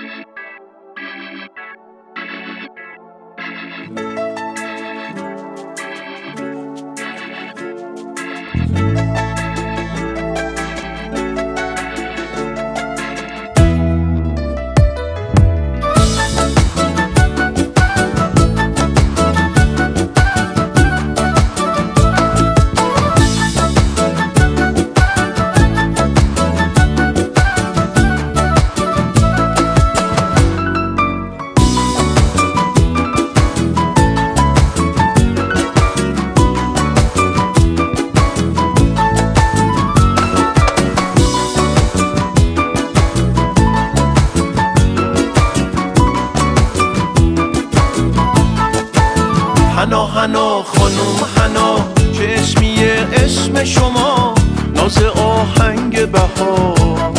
حنا حنا خانم حنا چه اسمیه اسم شما، ناز آهنگ بهاره،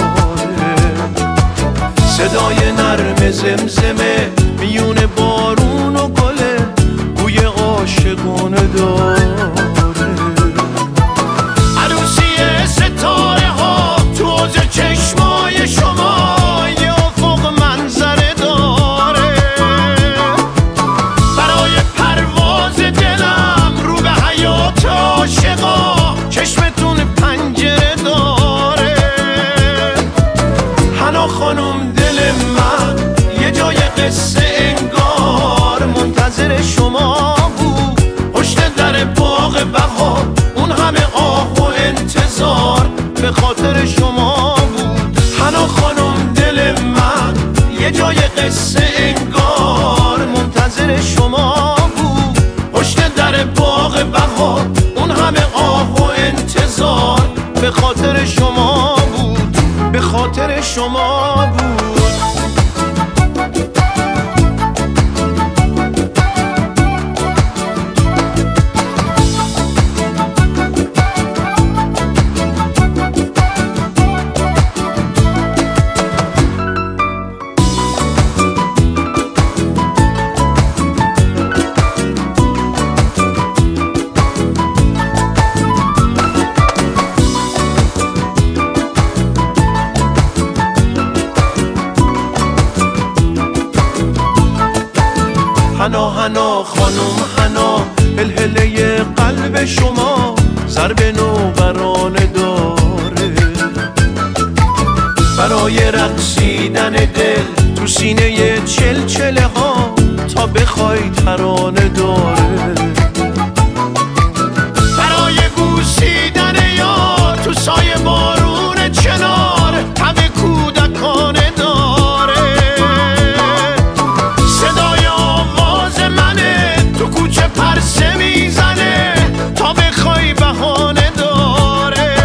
صدای نرم زمزمه میون بارون و گله، بوی عاشقانه داره. عروسی ستاره ها تو حوض چشمای شما، یه افق منظره داره. برای پرواز دلم رو به حیات عاشقا، چشمتون پنجره داره. حنا خانم دل من یه جای قصه انگار منتظر شما بود، پشت در باغ بهار اون همه آه و انتظار به خاطر شما بود. حنا خانم دل من یه جای قصه انگار منتظر شما بود، پشت در باغ بهار اون همه آه و انتظار به خاطر شما بود، به خاطر شما بود. حنا حنا خانم حنا، هلهله قلب شما ضرب نوبرانه داره. برای رقصیدن دل تو سینه چلچله ها، تا بخوای ترانه داره. برای بوسیدن یار تو سایه بارون چنار، تب کودکانه داره. صدای آواز منه تو کوچه پرسه میزنه، تا بخوای بهانه داره.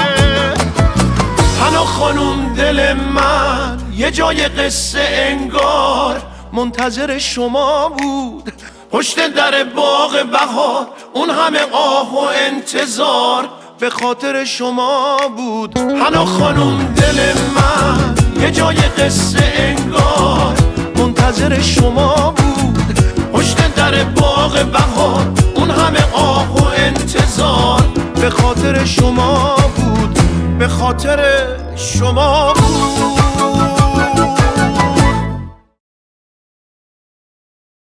حنا خانم دل من یه جای قصه انگار منتظر شما بود، پشت در باغ بهار اون همه آه و انتظار به خاطر شما بود. حنا خانم دل من یه جای قصه انگار منتظر شما بود، پشت در باغ بهار اون همه آه و انتظار به خاطر شما بود، به خاطر شما بود.